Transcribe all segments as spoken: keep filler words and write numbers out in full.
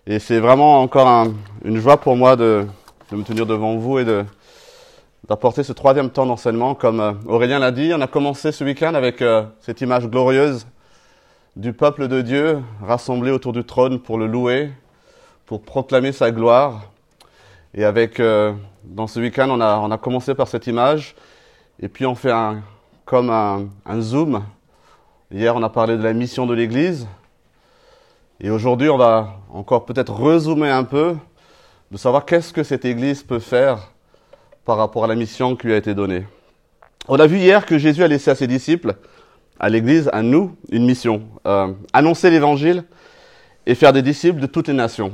Et c'est vraiment encore un, une joie pour moi de, de me tenir devant vous et de, d'apporter ce troisième temps d'enseignement. Comme euh, Aurélien l'a dit, on a commencé ce week-end avec euh, cette image glorieuse du peuple de Dieu rassemblé autour du trône pour le louer, pour proclamer sa gloire. Et avec, euh, dans ce week-end, on a, on a commencé par cette image, et puis on fait un, comme un, un zoom. Hier, on a parlé de la mission de l'Église, et aujourd'hui, on va encore peut-être rezoomer un peu, de savoir qu'est-ce que cette Église peut faire par rapport à la mission qui lui a été donnée. On a vu hier que Jésus a laissé à ses disciples, à l'Église, à nous, une mission, euh, annoncer l'Évangile et faire des disciples de toutes les nations.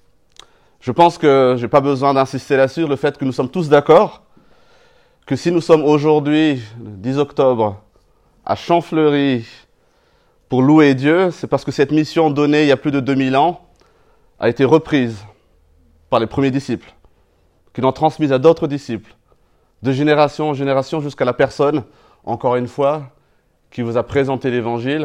Je pense que je n'ai pas besoin d'insister là-dessus, le fait que nous sommes tous d'accord, que si nous sommes aujourd'hui, le dix octobre, à Champfleury, pour louer Dieu, c'est parce que cette mission donnée il y a plus de deux mille ans a été reprise par les premiers disciples, qui l'ont transmise à d'autres disciples, de génération en génération jusqu'à la personne, encore une fois, qui vous a présenté l'Évangile,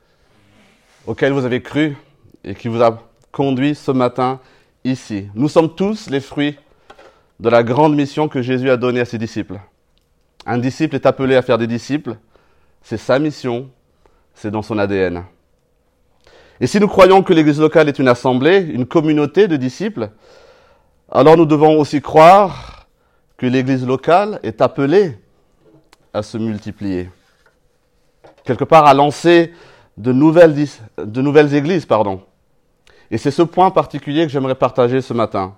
auquel vous avez cru et qui vous a conduit ce matin ici. Nous sommes tous les fruits de la grande mission que Jésus a donnée à ses disciples. Un disciple est appelé à faire des disciples, c'est sa mission, c'est dans son A D N. Et si nous croyons que l'Église locale est une assemblée, une communauté de disciples, alors nous devons aussi croire que l'Église locale est appelée à se multiplier. Quelque part à lancer de nouvelles, de nouvelles églises, pardon. Et c'est ce point particulier que j'aimerais partager ce matin.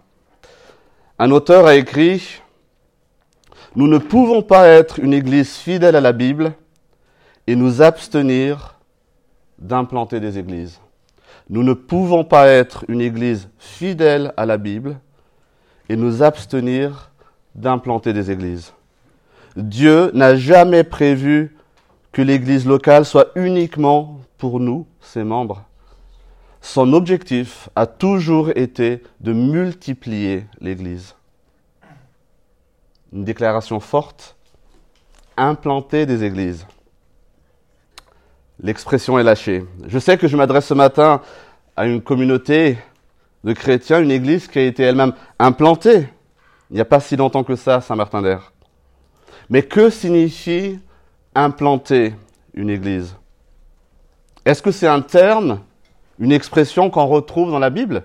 Un auteur a écrit « Nous ne pouvons pas être une église fidèle à la Bible et nous abstenir d'implanter des églises. Nous ne pouvons pas être une église fidèle à la Bible et nous abstenir d'implanter des églises. Dieu n'a jamais prévu que l'église locale soit uniquement pour nous, ses membres. Son objectif a toujours été de multiplier l'église. Une déclaration forte, implanter des églises. L'expression est lâchée. Je sais que je m'adresse ce matin à une communauté de chrétiens, une église qui a été elle-même implantée il n'y a pas si longtemps que ça à Saint-Martin-d'Hères. Mais que signifie implanter une église? Est-ce que c'est un terme, une expression qu'on retrouve dans la Bible?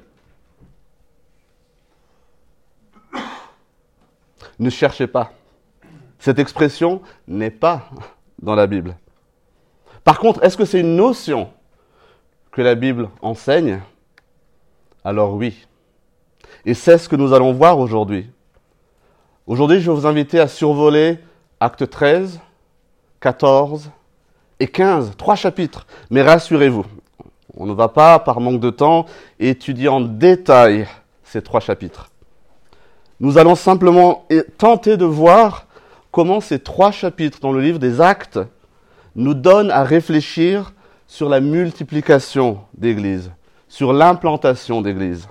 Ne cherchez pas. Cette expression n'est pas dans la Bible. Par contre, est-ce que c'est une notion que la Bible enseigne? Alors oui. Et c'est ce que nous allons voir aujourd'hui. Aujourd'hui, je vais vous inviter à survoler Actes treize, quatorze et quinze, trois chapitres. Mais rassurez-vous, on ne va pas, par manque de temps, étudier en détail ces trois chapitres. Nous allons simplement tenter de voir comment ces trois chapitres dans le livre des Actes nous donnent à réfléchir sur la multiplication d'églises, sur l'implantation d'églises.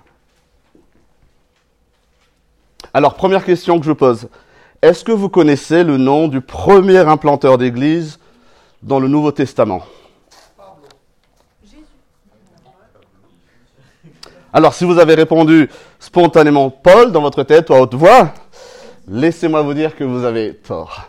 Alors, première question que je pose. Est-ce que vous connaissez le nom du premier implanteur d'église dans le Nouveau Testament? Alors, si vous avez répondu spontanément Paul dans votre tête ou à haute voix, laissez-moi vous dire que vous avez tort.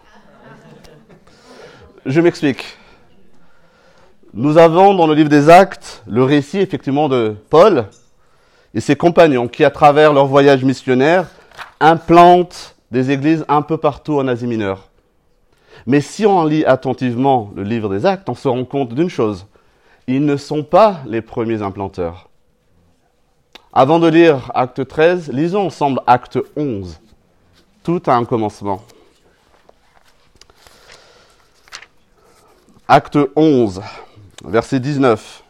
Je m'explique. Nous avons dans le livre des Actes le récit effectivement de Paul et ses compagnons qui, à travers leur voyage missionnaire, implantent des églises un peu partout en Asie mineure. Mais si on lit attentivement le livre des Actes, on se rend compte d'une chose. Ils ne sont pas les premiers implanteurs. Avant de lire Acte treize, lisons ensemble Acte onze. Tout a un commencement. Acte onze, verset dix-neuf.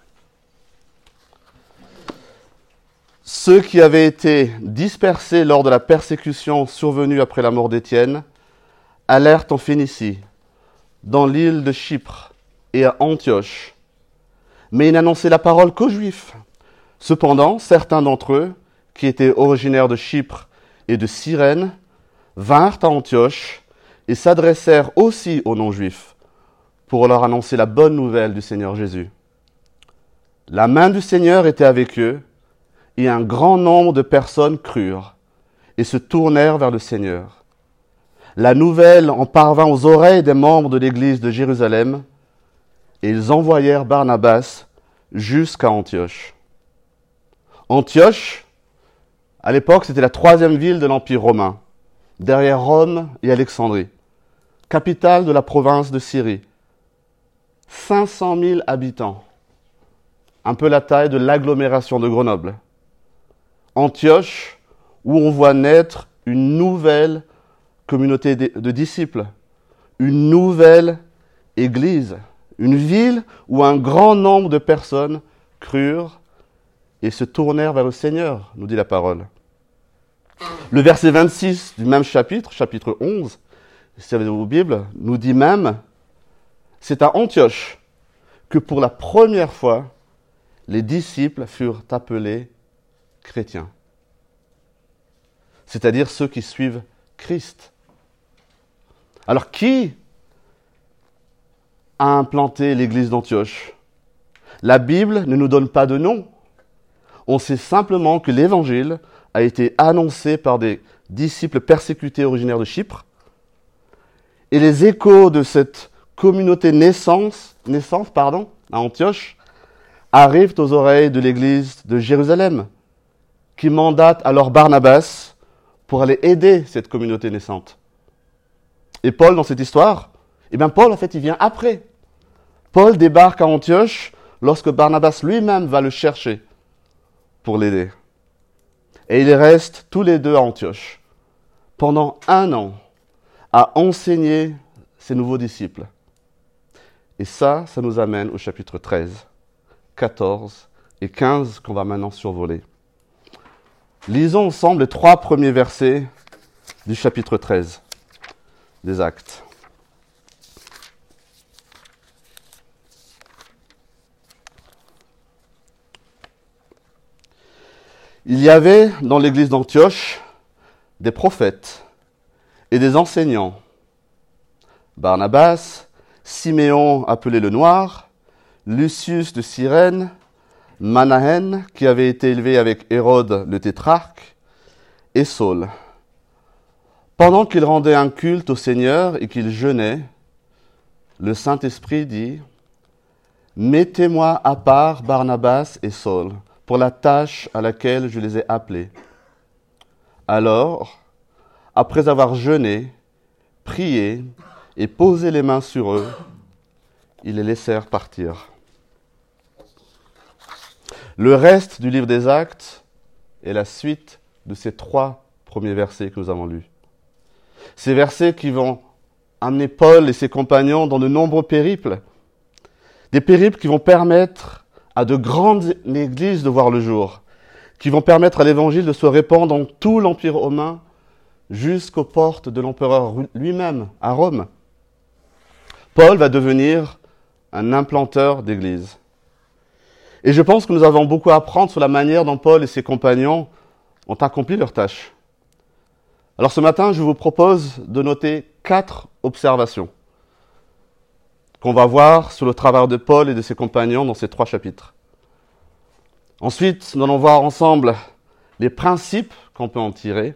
Ceux qui avaient été dispersés lors de la persécution survenue après la mort d'Étienne allèrent en Phénicie, dans l'île de Chypre et à Antioche. Mais ils n'annonçaient la parole qu'aux Juifs. Cependant, certains d'entre eux, qui étaient originaires de Chypre et de Cyrène, vinrent à Antioche et s'adressèrent aussi aux non-juifs pour leur annoncer la bonne nouvelle du Seigneur Jésus. La main du Seigneur était avec eux, et un grand nombre de personnes crurent et se tournèrent vers le Seigneur. La nouvelle en parvint aux oreilles des membres de l'église de Jérusalem, et ils envoyèrent Barnabas jusqu'à Antioche. Antioche, à l'époque, c'était la troisième ville de l'Empire romain, derrière Rome et Alexandrie, capitale de la province de Syrie. cinq cent mille habitants, un peu la taille de l'agglomération de Grenoble. Antioche, où on voit naître une nouvelle communauté de disciples, une nouvelle église, une ville où un grand nombre de personnes crurent et se tournèrent vers le Seigneur, nous dit la parole. Le verset vingt-six du même chapitre, chapitre onze, si vous avez vos Bibles, nous dit même, c'est à Antioche que pour la première fois, les disciples furent appelés chrétiens. C'est-à-dire ceux qui suivent Christ. Alors, qui a implanté l'église d'Antioche? La Bible ne nous donne pas de nom. On sait simplement que l'évangile a été annoncé par des disciples persécutés originaires de Chypre. Et les échos de cette communauté naissance, naissance pardon, à Antioche arrivent aux oreilles de l'église de Jérusalem, qui mandate alors Barnabas pour aller aider cette communauté naissante. Et Paul, dans cette histoire, eh bien Paul, en fait, il vient après. Paul débarque à Antioche lorsque Barnabas lui-même va le chercher pour l'aider. Et ils restent tous les deux à Antioche pendant un an à enseigner ces nouveaux disciples. Et ça, ça nous amène au chapitre treize, quatorze et quinze qu'on va maintenant survoler. Lisons ensemble les trois premiers versets du chapitre treize des Actes. Il y avait dans l'église d'Antioche des prophètes et des enseignants. Barnabas, Siméon appelé le Noir, Lucius de Cyrène, Manahen, qui avait été élevé avec Hérode le tétrarque, et Saul. Pendant qu'ils rendaient un culte au Seigneur et qu'ils jeûnaient, le Saint-Esprit dit « Mettez-moi à part Barnabas et Saul pour la tâche à laquelle je les ai appelés. » Alors, après avoir jeûné, prié et posé les mains sur eux, ils les laissèrent partir. Le reste du livre des Actes est la suite de ces trois premiers versets que nous avons lus. Ces versets qui vont amener Paul et ses compagnons dans de nombreux périples. Des périples qui vont permettre à de grandes églises de voir le jour, qui vont permettre à l'évangile de se répandre dans tout l'Empire romain jusqu'aux portes de l'empereur lui-même, à Rome. Paul va devenir un implanteur d'églises. Et je pense que nous avons beaucoup à apprendre sur la manière dont Paul et ses compagnons ont accompli leur tâche. Alors ce matin, je vous propose de noter quatre observations qu'on va voir sur le travail de Paul et de ses compagnons dans ces trois chapitres. Ensuite, nous allons voir ensemble les principes qu'on peut en tirer.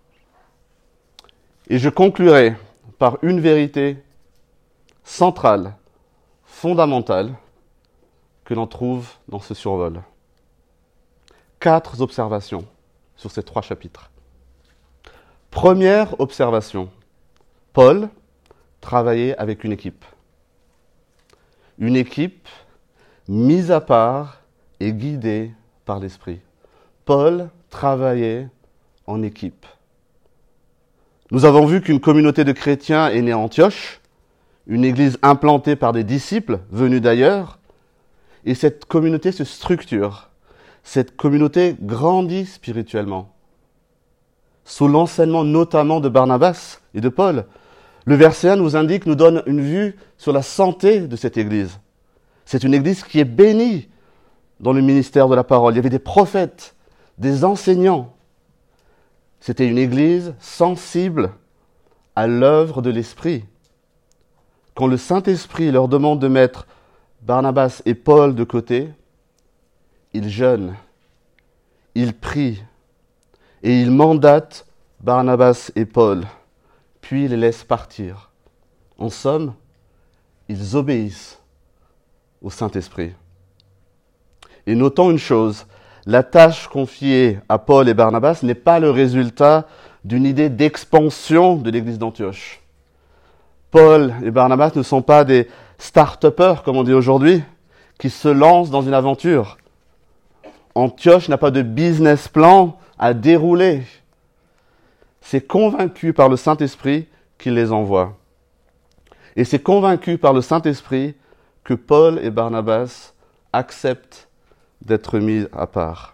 Et je conclurai par une vérité centrale, fondamentale, que l'on trouve dans ce survol. Quatre observations sur ces trois chapitres. Première observation, Paul travaillait avec une équipe. Une équipe mise à part et guidée par l'Esprit. Paul travaillait en équipe. Nous avons vu qu'une communauté de chrétiens est née à Antioche, une église implantée par des disciples venus d'ailleurs, et cette communauté se structure. Cette communauté grandit spirituellement. Sous l'enseignement notamment de Barnabas et de Paul, le verset un nous indique, nous donne une vue sur la santé de cette église. C'est une église qui est bénie dans le ministère de la parole. Il y avait des prophètes, des enseignants. C'était une église sensible à l'œuvre de l'Esprit. Quand le Saint-Esprit leur demande de mettre Barnabas et Paul de côté, ils jeûnent, il prie et il mandate Barnabas et Paul, puis il les laisse partir. En somme, ils obéissent au Saint-Esprit. Et notons une chose, la tâche confiée à Paul et Barnabas n'est pas le résultat d'une idée d'expansion de l'église d'Antioche. Paul et Barnabas ne sont pas des start-upers, comme on dit aujourd'hui, qui se lancent dans une aventure. Antioche n'a pas de business plan à dérouler. C'est convaincu par le Saint-Esprit qu'il les envoie. Et c'est convaincu par le Saint-Esprit que Paul et Barnabas acceptent d'être mis à part.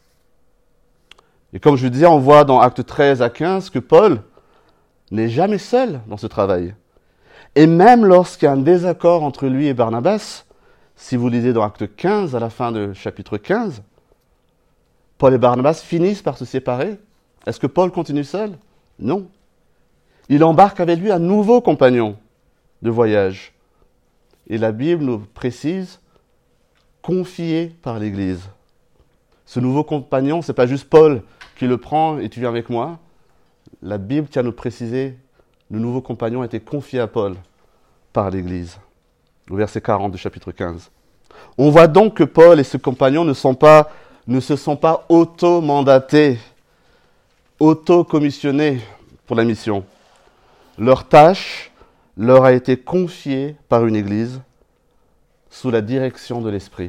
Et comme je le disais, on voit dans Actes treize à quinze que Paul n'est jamais seul dans ce travail. Et même lorsqu'il y a un désaccord entre lui et Barnabas, si vous lisez dans Actes quinze, à la fin du chapitre quinze, Paul et Barnabas finissent par se séparer. Est-ce que Paul continue seul? Non. Il embarque avec lui un nouveau compagnon de voyage. Et la Bible nous précise, confié par l'Église. Ce nouveau compagnon, ce n'est pas juste Paul qui le prend et tu viens avec moi. La Bible tient à nous préciser, le nouveau compagnon a été confié à Paul par l'Église. Au verset quarante du chapitre quinze. On voit donc que Paul et ses compagnons ne, sont pas, ne se sont pas auto-mandatés, auto-commissionnés pour la mission. Leur tâche leur a été confiée par une Église sous la direction de l'Esprit.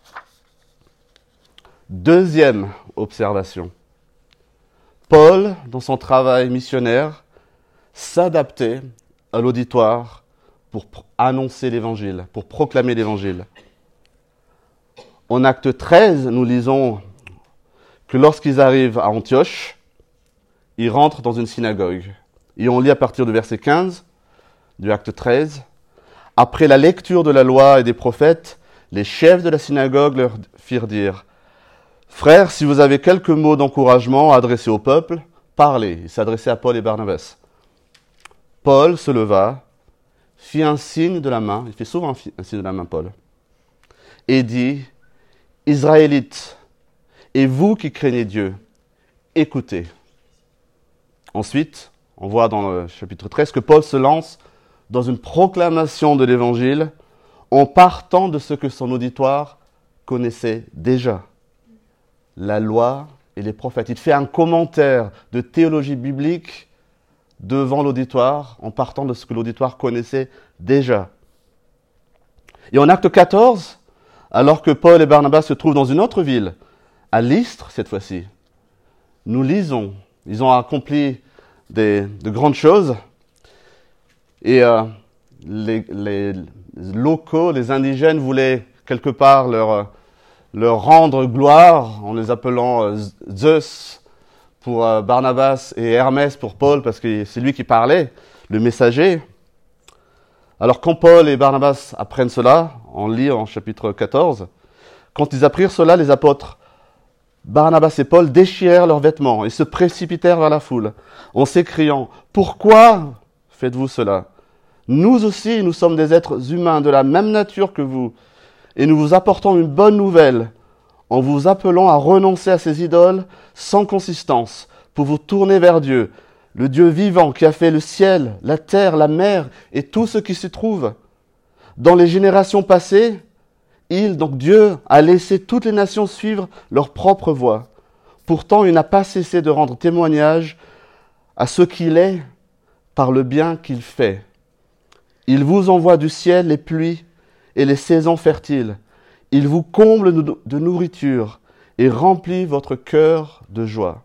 Deuxième observation. Paul, dans son travail missionnaire, s'adaptait à l'auditoire pour annoncer l'Évangile, pour proclamer l'Évangile. En Acte treize, nous lisons que lorsqu'ils arrivent à Antioche, ils rentrent dans une synagogue. Et on lit à partir du verset quinze du Acte treize. Après la lecture de la loi et des prophètes, les chefs de la synagogue leur firent dire « Frères, si vous avez quelques mots d'encouragement à adresser au peuple, parlez. » Il s'adressait à Paul et Barnabas. Paul se leva, fit un signe de la main, il fait souvent un signe de la main, Paul, et dit « Israélites, et vous qui craignez Dieu, écoutez. » Ensuite, on voit dans le chapitre treize que Paul se lance dans une proclamation de l'Évangile en partant de ce que son auditoire connaissait déjà, la loi et les prophètes. Il fait un commentaire de théologie biblique devant l'auditoire en partant de ce que l'auditoire connaissait déjà. Et en Acte quatorze, alors que Paul et Barnabas se trouvent dans une autre ville, à Lystre cette fois-ci, nous lisons, ils ont accompli des, de grandes choses, et euh, les, les locaux, les indigènes voulaient quelque part leur, leur rendre gloire en les appelant euh, Zeus pour euh, Barnabas et Hermès pour Paul, parce que c'est lui qui parlait, le messager. Alors quand Paul et Barnabas apprennent cela, on lit en chapitre quatorze, quand ils apprirent cela, les apôtres, Barnabas et Paul déchirèrent leurs vêtements et se précipitèrent vers la foule, en s'écriant « Pourquoi faites-vous cela ? Nous aussi, nous sommes des êtres humains de la même nature que vous, et nous vous apportons une bonne nouvelle en vous appelant à renoncer à ces idoles sans consistance pour vous tourner vers Dieu, le Dieu vivant qui a fait le ciel, la terre, la mer et tout ce qui s'y trouve. Dans les générations passées, il, donc Dieu, a laissé toutes les nations suivre leur propre voie. Pourtant, il n'a pas cessé de rendre témoignage à ce qu'il est par le bien qu'il fait. Il vous envoie du ciel les pluies et les saisons fertiles. Il vous comble de nourriture et remplit votre cœur de joie.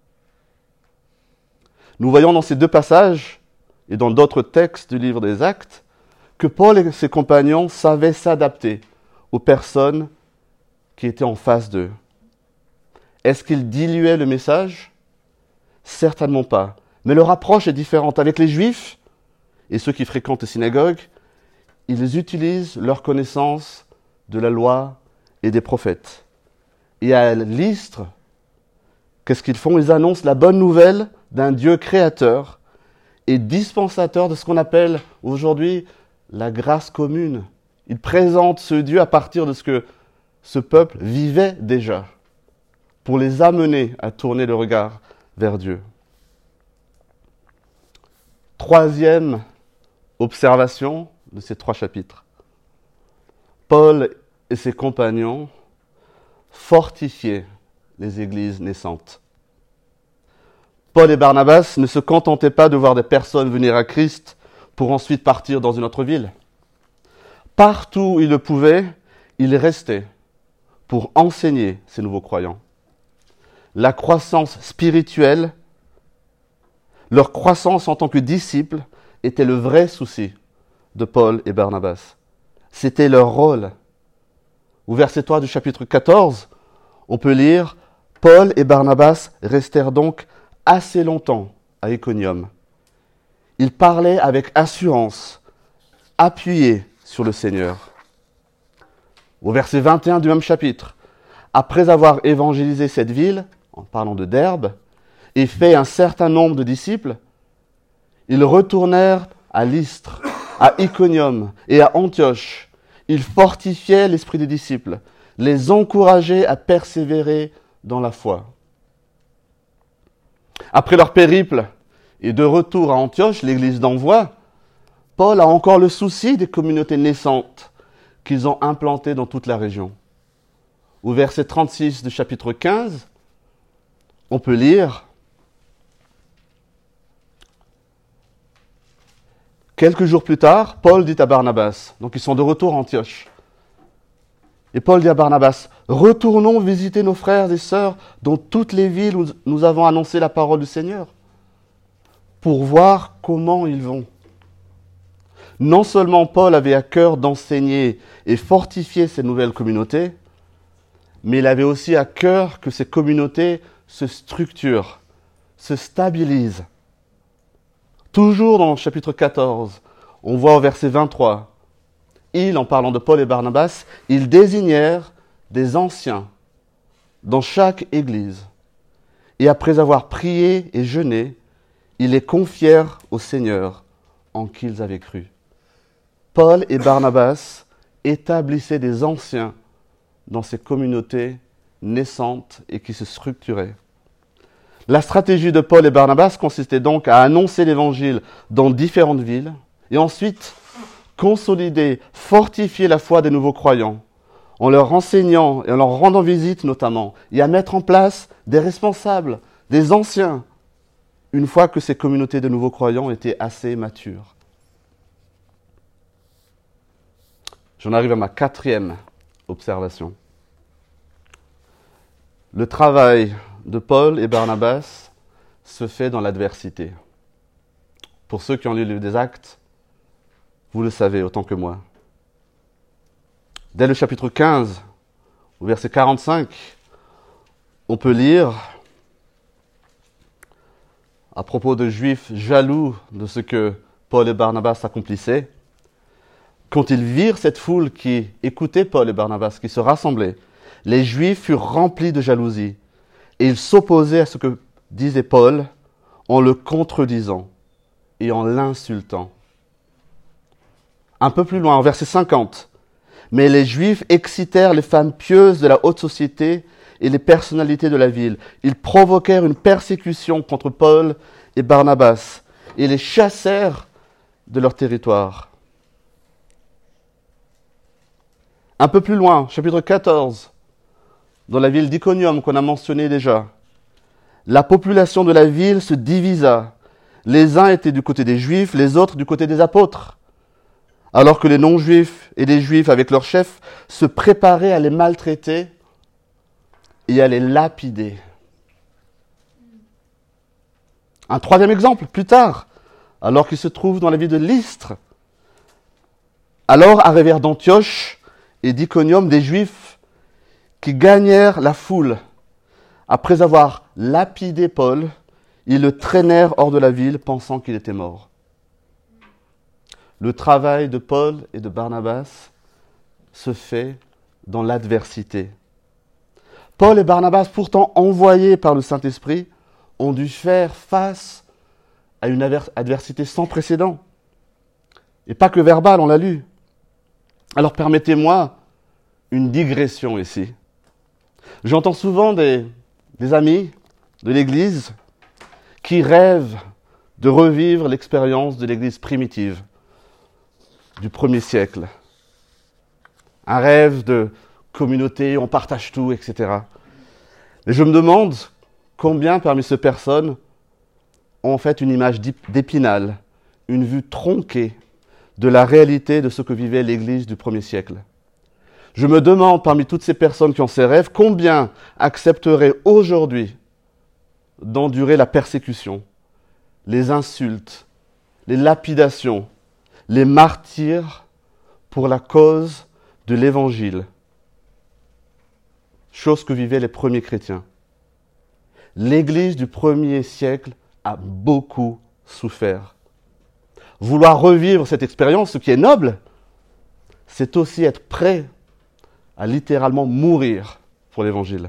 Nous voyons dans ces deux passages et dans d'autres textes du livre des Actes que Paul et ses compagnons savaient s'adapter aux personnes qui étaient en face d'eux. Est-ce qu'ils diluaient le message ? Certainement pas. Mais leur approche est différente. Avec les Juifs et ceux qui fréquentent les synagogues, ils utilisent leur connaissance de la loi et des prophètes. Et à Lystre, qu'est-ce qu'ils font ? Ils annoncent la bonne nouvelle d'un Dieu créateur et dispensateur de ce qu'on appelle aujourd'hui la grâce commune. Ils présentent ce Dieu à partir de ce que ce peuple vivait déjà. pour les amener à tourner le regard vers Dieu. Troisième observation de ces trois chapitres. Paul et ses compagnons fortifiaient les églises naissantes. Paul et Barnabas ne se contentaient pas de voir des personnes venir à Christ pour ensuite partir dans une autre ville. Partout où ils le pouvaient, ils restaient pour enseigner ces nouveaux croyants. La croissance spirituelle, leur croissance en tant que disciples, était le vrai souci de Paul et Barnabas. C'était leur rôle. Au verset trois du chapitre quatorze, on peut lire « Paul et Barnabas restèrent donc assez longtemps à Iconium. Ils parlaient avec assurance, appuyés sur le Seigneur. » Au verset vingt et un du même chapitre, « Après avoir évangélisé cette ville, en parlant de Derbe, et fait un certain nombre de disciples, ils retournèrent à Lystre, à Iconium et à Antioche. Ils fortifiaient l'esprit des disciples, les encourageaient à persévérer dans la foi. » Après leur périple et de retour à Antioche, l'église d'Envoi, Paul a encore le souci des communautés naissantes qu'ils ont implantées dans toute la région. Au verset trente-six du chapitre quinze, on peut lire « Quelques jours plus tard, Paul dit à Barnabas, donc ils sont de retour à Antioche, et Paul dit à Barnabas, « Retournons visiter nos frères et sœurs dans toutes les villes où nous avons annoncé la parole du Seigneur, pour voir comment ils vont. » Non seulement Paul avait à cœur d'enseigner et fortifier ces nouvelles communautés, mais il avait aussi à cœur que ces communautés se structurent, se stabilisent. Toujours dans le chapitre quatorze, on voit au verset vingt-trois, ils, en parlant de Paul et Barnabas, ils désignèrent des anciens dans chaque église. Et après avoir prié et jeûné, ils les confièrent au Seigneur en qui ils avaient cru. Paul et Barnabas établissaient des anciens dans ces communautés naissantes et qui se structuraient. La stratégie de Paul et Barnabas consistait donc à annoncer l'évangile dans différentes villes et ensuite consolider, fortifier la foi des nouveaux croyants en leur enseignant et en leur rendant visite notamment, et à mettre en place des responsables, des anciens, une fois que ces communautés de nouveaux croyants étaient assez matures. J'en arrive à ma quatrième observation. Le travail de Paul et Barnabas se fait dans l'adversité. Pour ceux qui ont lu le livre des Actes, vous le savez autant que moi. Dès le chapitre quinze, au verset quarante-cinq, on peut lire à propos de Juifs jaloux de ce que Paul et Barnabas accomplissaient. Quand ils virent cette foule qui écoutait Paul et Barnabas, qui se rassemblait, les Juifs furent remplis de jalousie et ils s'opposaient à ce que disait Paul en le contredisant et en l'insultant. Un peu plus loin, au verset cinquante, « Mais les Juifs excitèrent les femmes pieuses de la haute société et les personnalités de la ville. Ils provoquèrent une persécution contre Paul et Barnabas et les chassèrent de leur territoire. » Un peu plus loin, chapitre quatorze, dans la ville d'Iconium qu'on a mentionné déjà, la population de la ville se divisa. Les uns étaient du côté des Juifs, les autres du côté des apôtres, alors que les non-Juifs et les Juifs avec leurs chefs se préparaient à les maltraiter et à les lapider. Un troisième exemple, plus tard, alors qu'ils se trouvent dans la ville de Lystre, alors arrivèrent d'Antioche et d'Iconium des Juifs qui gagnèrent la foule. Après avoir lapidé Paul, ils le traînèrent hors de la ville pensant qu'il était mort. Le travail de Paul et de Barnabas se fait dans l'adversité. Paul et Barnabas, pourtant envoyés par le Saint-Esprit, ont dû faire face à une adversité sans précédent. Et pas que verbale, on l'a lu. Alors permettez-moi une digression ici. J'entends souvent des, des amis de l'Église qui rêvent de revivre l'expérience de l'Église primitive du premier siècle. Un rêve de communauté, on partage tout, et cetera. Et je me demande combien parmi ces personnes ont en fait une image d'Épinal, une vue tronquée de la réalité de ce que vivait l'Église du premier siècle. Je me demande parmi toutes ces personnes qui ont ces rêves, combien accepteraient aujourd'hui d'endurer la persécution, les insultes, les lapidations, les martyrs pour la cause de l'Évangile. Chose que vivaient les premiers chrétiens. L'Église du premier siècle a beaucoup souffert. Vouloir revivre cette expérience, ce qui est noble, c'est aussi être prêt à littéralement mourir pour l'Évangile.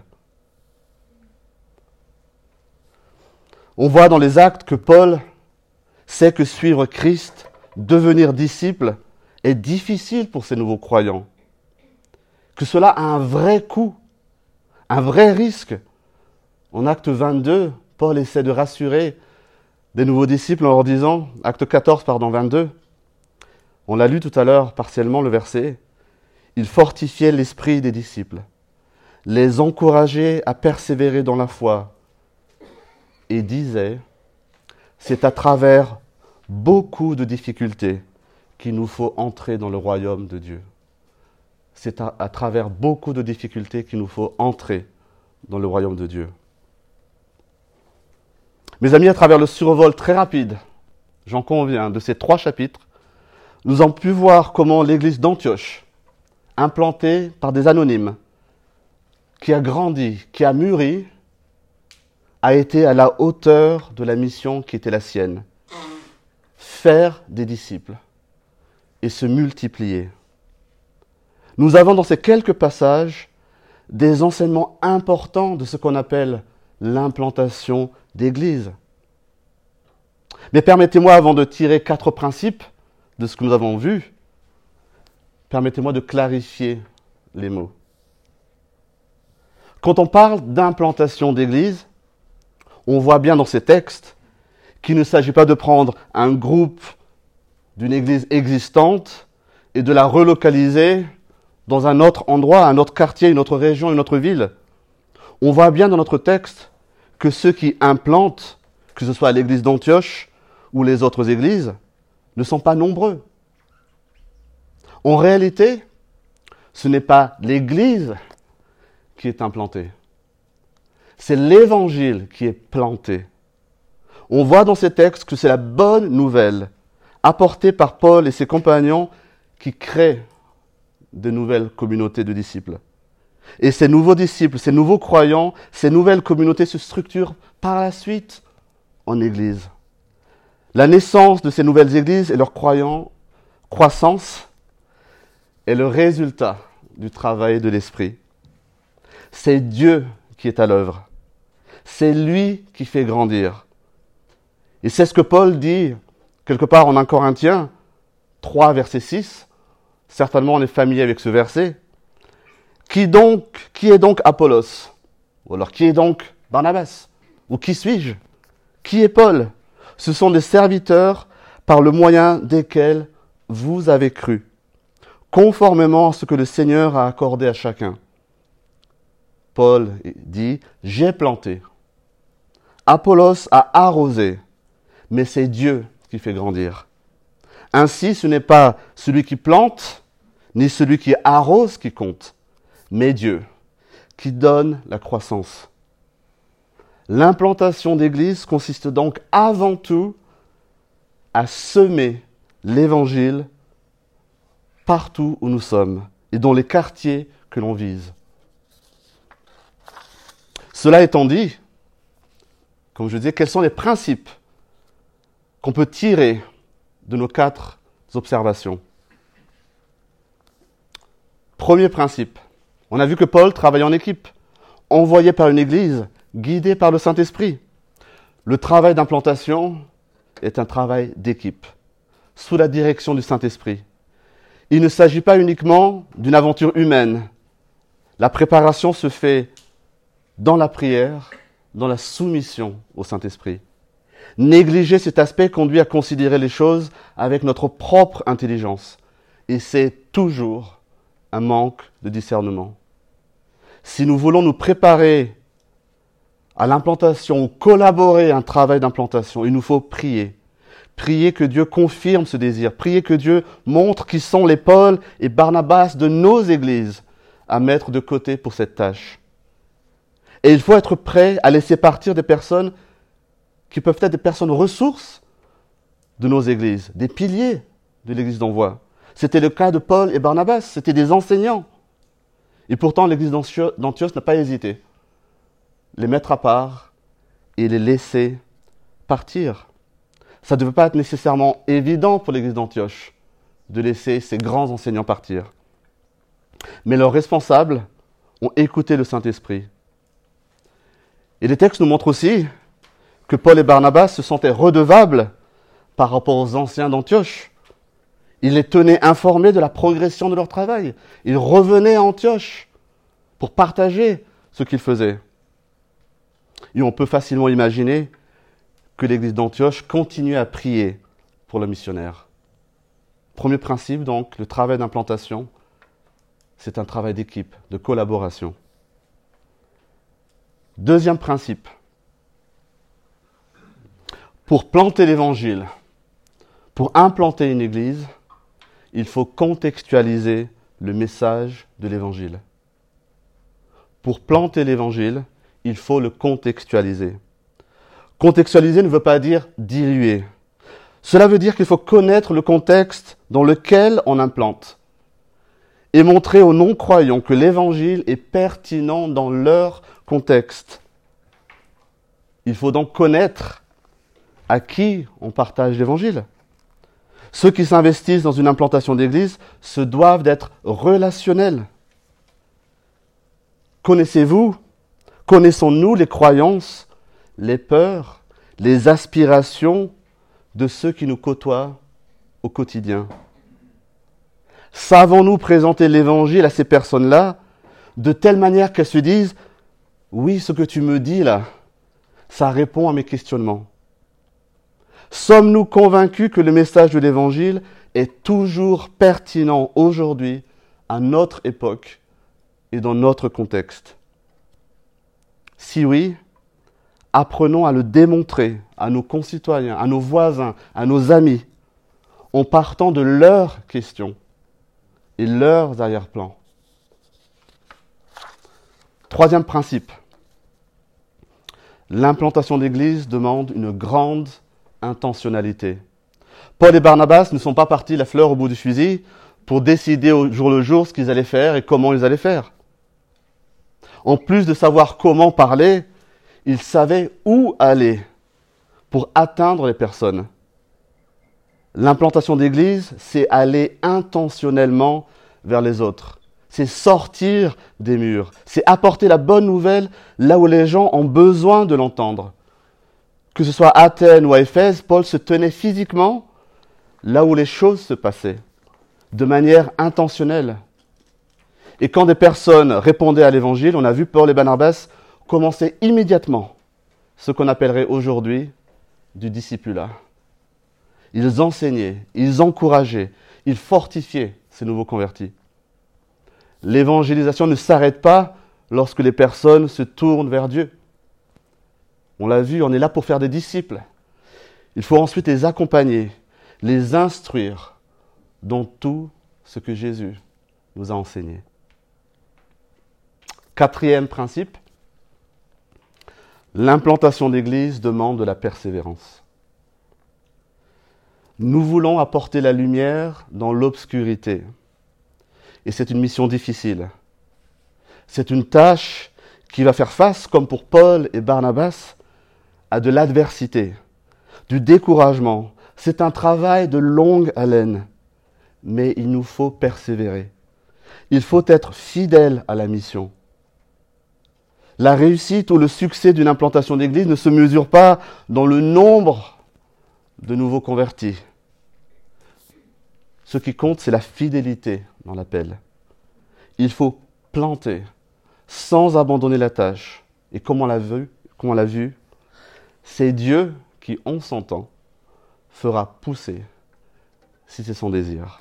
On voit dans les Actes que Paul sait que suivre Christ, devenir disciple, est difficile pour ces nouveaux croyants. Que cela a un vrai coût, un vrai risque. En Acte vingt-deux, Paul essaie de rassurer des nouveaux disciples en leur disant, Acte quatorze, pardon, vingt-deux, on l'a lu tout à l'heure partiellement le verset, il fortifiait l'esprit des disciples, les encourageait à persévérer dans la foi et disait, c'est à travers beaucoup de difficultés qu'il nous faut entrer dans le royaume de Dieu. C'est à, à travers beaucoup de difficultés qu'il nous faut entrer dans le royaume de Dieu. Mes amis, à travers le survol très rapide, j'en conviens, de ces trois chapitres, nous avons pu voir comment l'église d'Antioche, implantée par des anonymes, qui a grandi, qui a mûri, a été à la hauteur de la mission qui était la sienne. Faire des disciples et se multiplier. Nous avons dans ces quelques passages des enseignements importants de ce qu'on appelle l'implantation d'église. Mais permettez-moi, avant de tirer quatre principes de ce que nous avons vu, permettez-moi de clarifier les mots. Quand on parle d'implantation d'église, on voit bien dans ces textes qu'il ne s'agit pas de prendre un groupe d'une église existante et de la relocaliser dans un autre endroit, un autre quartier, une autre région, une autre ville. On voit bien dans notre texte que ceux qui implantent, que ce soit à l'église d'Antioche ou les autres églises, ne sont pas nombreux. En réalité, ce n'est pas l'église qui est implantée. C'est l'évangile qui est planté. On voit dans ces textes que c'est la bonne nouvelle apportée par Paul et ses compagnons qui créent de nouvelles communautés de disciples. Et ces nouveaux disciples, ces nouveaux croyants, ces nouvelles communautés se structurent par la suite en église. La naissance de ces nouvelles églises et leur croyants, croissance est le résultat du travail de l'Esprit. C'est Dieu qui est à l'œuvre. C'est lui qui fait grandir. Et c'est ce que Paul dit quelque part en un Corinthiens trois, verset six. Certainement on est familier avec ce verset. Qui donc, qui est donc Apollos? Ou alors qui est donc Barnabas? Ou qui suis-je? Qui est Paul? Ce sont des serviteurs par le moyen desquels vous avez cru, conformément à ce que le Seigneur a accordé à chacun. Paul dit, j'ai planté. Apollos a arrosé, mais c'est Dieu qui fait grandir. Ainsi, ce n'est pas celui qui plante, ni celui qui arrose qui compte, mais Dieu qui donne la croissance. L'implantation d'église consiste donc avant tout à semer l'évangile partout où nous sommes et dans les quartiers que l'on vise. Cela étant dit, comme je disais, quels sont les principes qu'on peut tirer de nos quatre observations? Premier principe, on a vu que Paul travaillait en équipe, envoyé par une église, guidé par le Saint-Esprit. Le travail d'implantation est un travail d'équipe, sous la direction du Saint-Esprit. Il ne s'agit pas uniquement d'une aventure humaine. La préparation se fait dans la prière, dans la soumission au Saint-Esprit. Négliger cet aspect conduit à considérer les choses avec notre propre intelligence. Et c'est toujours un manque de discernement. Si nous voulons nous préparer à l'implantation ou collaborer à un travail d'implantation, il nous faut prier. Prier que Dieu confirme ce désir. Prier que Dieu montre qui sont les Paul et Barnabas de nos églises à mettre de côté pour cette tâche. Et il faut être prêt à laisser partir des personnes qui peuvent être des personnes ressources de nos églises, des piliers de l'église d'Envoi. C'était le cas de Paul et Barnabas, c'était des enseignants. Et pourtant, l'église d'Antioche n'a pas hésité. Les mettre à part et les laisser partir. Ça ne devait pas être nécessairement évident pour l'église d'Antioche de laisser ces grands enseignants partir. Mais leurs responsables ont écouté le Saint-Esprit. Et les textes nous montrent aussi que Paul et Barnabas se sentaient redevables par rapport aux anciens d'Antioche. Ils les tenaient informés de la progression de leur travail. Ils revenaient à Antioche pour partager ce qu'ils faisaient. Et on peut facilement imaginer que l'église d'Antioche continuait à prier pour le missionnaire. Premier principe, donc, le travail d'implantation, c'est un travail d'équipe, de collaboration. Deuxième principe, pour planter l'évangile, pour implanter une église, il faut contextualiser le message de l'évangile. Pour planter l'évangile, il faut le contextualiser. Contextualiser ne veut pas dire diluer. Cela veut dire qu'il faut connaître le contexte dans lequel on implante et montrer aux non-croyants que l'évangile est pertinent dans leur contexte. Il faut donc connaître à qui on partage l'évangile. Ceux qui s'investissent dans une implantation d'église se doivent d'être relationnels. Connaissez-vous, connaissons-nous les croyances, les peurs, les aspirations de ceux qui nous côtoient au quotidien? Savons-nous présenter l'évangile à ces personnes-là de telle manière qu'elles se disent « Oui, ce que tu me dis là, ça répond à mes questionnements ». Sommes-nous convaincus que le message de l'évangile est toujours pertinent aujourd'hui, à notre époque et dans notre contexte? Si oui, apprenons à le démontrer à nos concitoyens, à nos voisins, à nos amis, en partant de leurs questions et leurs arrière-plans. Troisième principe. L'implantation d'église demande une grande intentionnalité. Paul et Barnabas ne sont pas partis la fleur au bout du fusil pour décider au jour le jour ce qu'ils allaient faire et comment ils allaient faire. En plus de savoir comment parler, ils savaient où aller pour atteindre les personnes. L'implantation d'église, c'est aller intentionnellement vers les autres. C'est sortir des murs. C'est apporter la bonne nouvelle là où les gens ont besoin de l'entendre. Que ce soit à Athènes ou à Éphèse, Paul se tenait physiquement là où les choses se passaient, de manière intentionnelle. Et quand des personnes répondaient à l'évangile, on a vu Paul et Barnabas commencer immédiatement ce qu'on appellerait aujourd'hui du discipulat. Ils enseignaient, ils encourageaient, ils fortifiaient ces nouveaux convertis. L'évangélisation ne s'arrête pas lorsque les personnes se tournent vers Dieu. On l'a vu, on est là pour faire des disciples. Il faut ensuite les accompagner, les instruire dans tout ce que Jésus nous a enseigné. Quatrième principe, l'implantation d'église demande de la persévérance. Nous voulons apporter la lumière dans l'obscurité. Et c'est une mission difficile. C'est une tâche qui va faire face, comme pour Paul et Barnabas, à de l'adversité, du découragement. C'est un travail de longue haleine, mais il nous faut persévérer. Il faut être fidèle à la mission. La réussite ou le succès d'une implantation d'église ne se mesure pas dans le nombre de nouveaux convertis. Ce qui compte, c'est la fidélité dans l'appel. Il faut planter sans abandonner la tâche Et comme on l'a vu, comme on l'a vu, c'est Dieu qui, en son temps, fera pousser, si c'est son désir.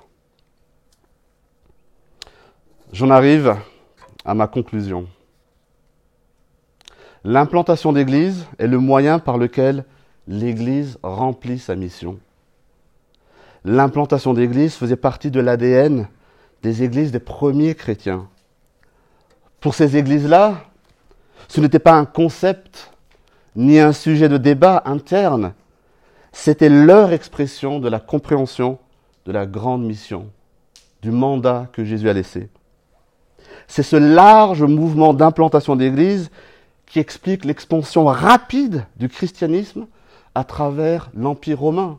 J'en arrive à ma conclusion. L'implantation d'église est le moyen par lequel l'Église remplit sa mission. L'implantation d'église faisait partie de l'A D N des églises des premiers chrétiens. Pour ces églises-là, ce n'était pas un concept ni un sujet de débat interne, c'était leur expression de la compréhension de la grande mission, du mandat que Jésus a laissé. C'est ce large mouvement d'implantation d'église qui explique l'expansion rapide du christianisme à travers l'Empire romain.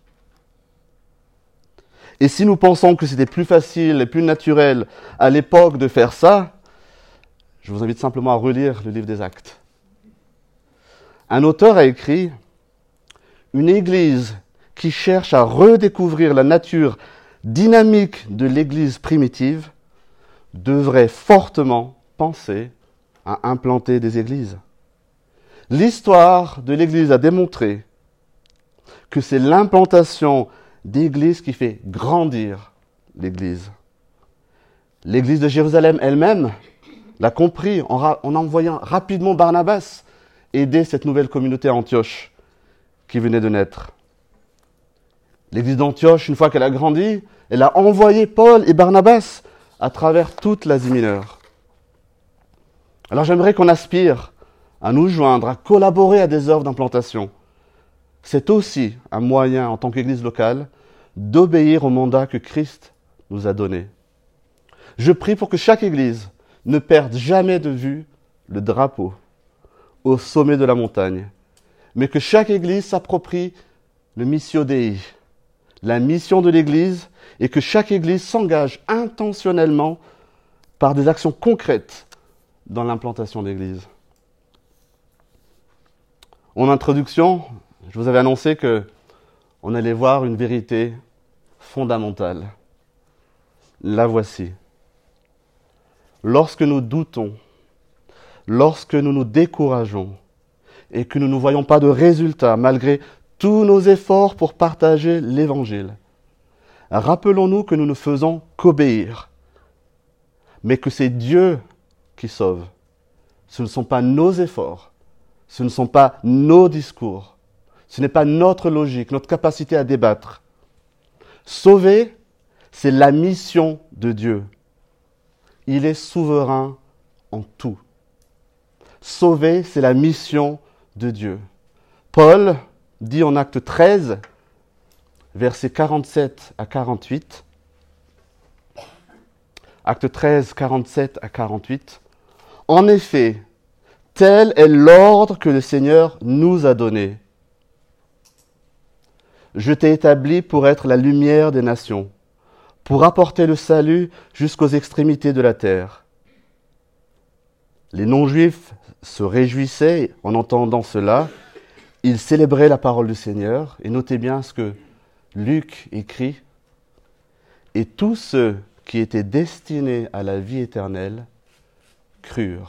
Et si nous pensons que c'était plus facile et plus naturel à l'époque de faire ça, je vous invite simplement à relire le livre des Actes. Un auteur a écrit « Une église qui cherche à redécouvrir la nature dynamique de l'église primitive devrait fortement penser à implanter des églises. » L'histoire de l'Église a démontré que c'est l'implantation d'églises qui fait grandir l'Église. L'Église de Jérusalem elle-même l'a compris en, ra- en envoyant rapidement Barnabas aider cette nouvelle communauté à Antioche qui venait de naître. L'Église d'Antioche, une fois qu'elle a grandi, elle a envoyé Paul et Barnabas à travers toute l'Asie mineure. Alors j'aimerais qu'on aspire à nous joindre, à collaborer à des œuvres d'implantation. C'est aussi un moyen, en tant qu'Église locale, d'obéir au mandat que Christ nous a donné. Je prie pour que chaque Église ne perde jamais de vue le drapeau au sommet de la montagne, mais que chaque Église s'approprie le Missio Dei, la mission de l'Église, et que chaque Église s'engage intentionnellement par des actions concrètes dans l'implantation d'Église. En introduction, je vous avais annoncé que on allait voir une vérité fondamentale. La voici. Lorsque nous doutons, lorsque nous nous décourageons et que nous ne voyons pas de résultats malgré tous nos efforts pour partager l'Évangile, rappelons-nous que nous ne faisons qu'obéir, mais que c'est Dieu qui sauve. Ce ne sont pas nos efforts. Ce ne sont pas nos discours, ce n'est pas notre logique, notre capacité à débattre. Sauver, c'est la mission de Dieu. Il est souverain en tout. Sauver, c'est la mission de Dieu. Paul dit en Acte treize, versets quarante-sept à quarante-huit, Acte treize, quarante-sept à quarante-huit, « En effet, tel est l'ordre que le Seigneur nous a donné. Je t'ai établi pour être la lumière des nations, pour apporter le salut jusqu'aux extrémités de la terre. » Les non-juifs se réjouissaient en entendant cela. Ils célébraient la parole du Seigneur. Et notez bien ce que Luc écrit. « Et tous ceux qui étaient destinés à la vie éternelle crurent. »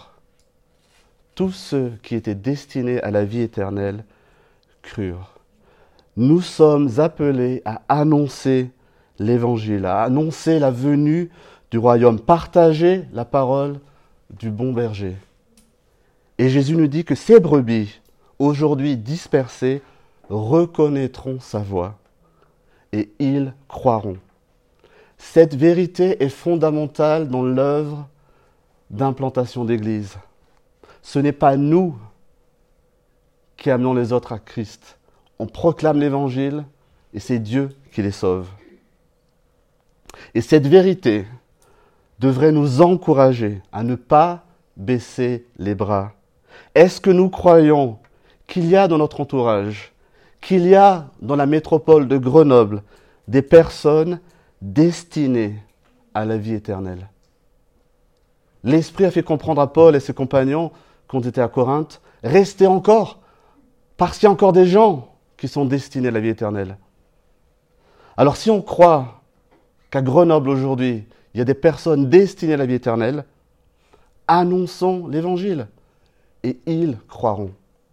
Tous ceux qui étaient destinés à la vie éternelle crurent. Nous sommes appelés à annoncer l'Évangile, à annoncer la venue du royaume, partager la parole du bon berger. Et Jésus nous dit que ces brebis, aujourd'hui dispersées, reconnaîtront sa voix et ils croiront. Cette vérité est fondamentale dans l'œuvre d'implantation d'Église. Ce n'est pas nous qui amenons les autres à Christ. On proclame l'Évangile et c'est Dieu qui les sauve. Et cette vérité devrait nous encourager à ne pas baisser les bras. Est-ce que nous croyons qu'il y a dans notre entourage, qu'il y a dans la métropole de Grenoble des personnes destinées à la vie éternelle? L'Esprit a fait comprendre à Paul et ses compagnons quand ils étaient à Corinthe, restez encore, parce qu'il y a encore des gens qui sont destinés à la vie éternelle. Alors si on croit qu'à Grenoble aujourd'hui, il y a des personnes destinées à la vie éternelle, annonçons l'Évangile et ils croiront.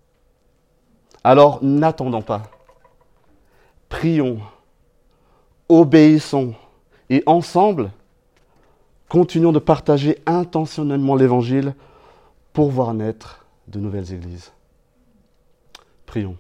Alors n'attendons pas. Prions, obéissons et ensemble, continuons de partager intentionnellement l'Évangile pour voir naître de nouvelles églises. Prions.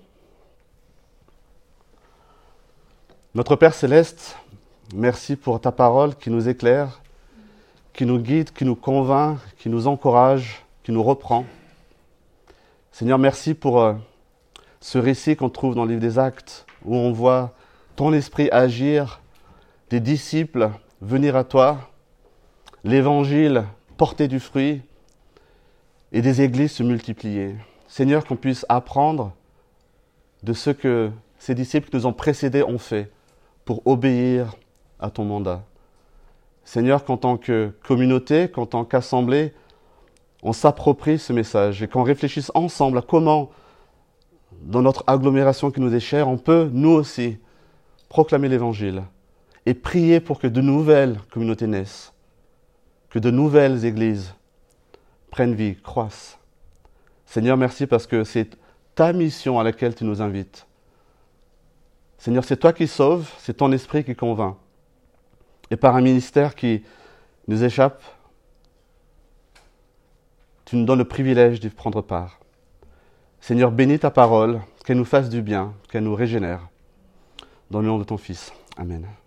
Notre Père Céleste, merci pour ta parole qui nous éclaire, qui nous guide, qui nous convainc, qui nous encourage, qui nous reprend. Seigneur, merci pour euh, ce récit qu'on trouve dans le livre des Actes, où on voit ton esprit agir, des disciples venir à toi, l'Évangile porter du fruit et des églises se multiplier. Seigneur, qu'on puisse apprendre de ce que ces disciples qui nous ont précédés ont fait pour obéir à ton mandat. Seigneur, qu'en tant que communauté, qu'en tant qu'assemblée, on s'approprie ce message et qu'on réfléchisse ensemble à comment, dans notre agglomération qui nous est chère, on peut, nous aussi, proclamer l'Évangile et prier pour que de nouvelles communautés naissent, que de nouvelles églises prennent vie, croissent. Seigneur, merci parce que c'est ta mission à laquelle tu nous invites. Seigneur, c'est toi qui sauves, c'est ton esprit qui convainc. Et par un ministère qui nous échappe, tu nous donnes le privilège d'y prendre part. Seigneur, bénis ta parole, qu'elle nous fasse du bien, qu'elle nous régénère. Dans le nom de ton Fils. Amen.